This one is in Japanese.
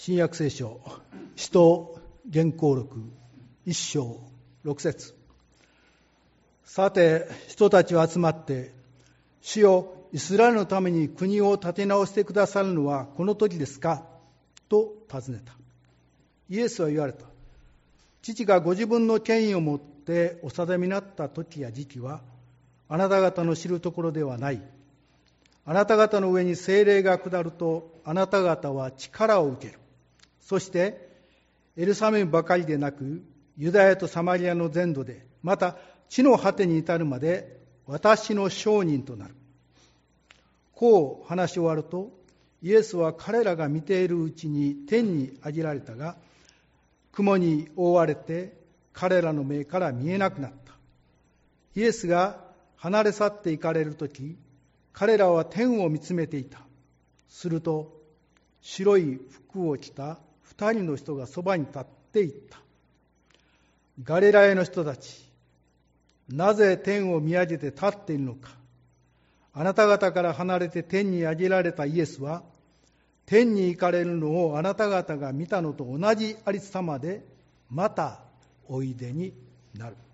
新約聖書使徒言行録1章6節。さて人たちは集まって、主よ、イスラエルのために国を立て直してくださるのはこの時ですかと尋ねた。イエスは言われた。父がご自分の権威をもってお定めになった時や時期はあなた方の知るところではない。あなた方の上に聖霊が下るとあなた方は力を受ける。そしてエルサレムばかりでなくユダヤとサマリアの全土で、また地の果てに至るまで私の証人となる。こう話し終わると、イエスは彼らが見ているうちに天に上げられたが、雲に覆われて彼らの目から見えなくなった。イエスが離れ去って行かれるとき、彼らは天を見つめていた。すると白い服を着た2人の人がそばに立っていった。ガリラヤの人たち、なぜ天を見上げて立っているのか。あなた方から離れて天に上げられたイエスは、天に行かれるのをあなた方が見たのと同じありさまでまたおいでになる。